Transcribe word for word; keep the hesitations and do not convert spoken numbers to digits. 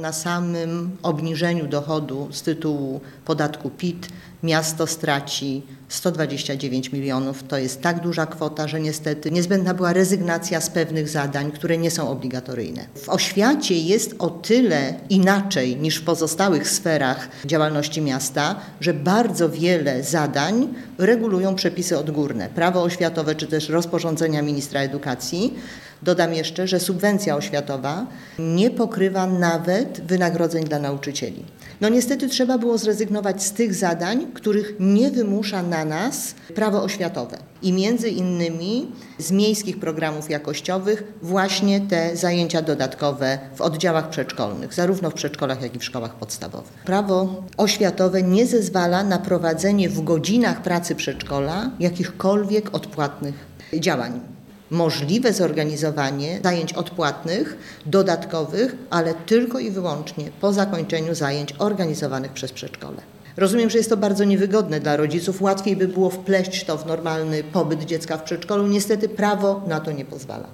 Na samym obniżeniu dochodu z tytułu podatku P I T miasto straci sto dwadzieścia dziewięć milionów. To jest tak duża kwota, że niestety niezbędna była rezygnacja z pewnych zadań, które nie są obligatoryjne. W oświacie jest o tyle inaczej niż w pozostałych sferach działalności miasta, że bardzo wiele zadań regulują przepisy odgórne, prawo oświatowe czy też rozporządzenia ministra edukacji. Dodam jeszcze, że subwencja oświatowa nie pokrywa nawet wynagrodzeń dla nauczycieli. No niestety trzeba było zrezygnować z tych zadań, których nie wymusza na nas prawo oświatowe. I między innymi z miejskich programów jakościowych właśnie te zajęcia dodatkowe w oddziałach przedszkolnych, zarówno w przedszkolach, jak i w szkołach podstawowych. Prawo oświatowe nie zezwala na prowadzenie w godzinach pracy przedszkola jakichkolwiek odpłatnych działań. Możliwe zorganizowanie zajęć odpłatnych, dodatkowych, ale tylko i wyłącznie po zakończeniu zajęć organizowanych przez przedszkole. Rozumiem, że jest to bardzo niewygodne dla rodziców. Łatwiej by było wpleść to w normalny pobyt dziecka w przedszkolu. Niestety prawo na to nie pozwala.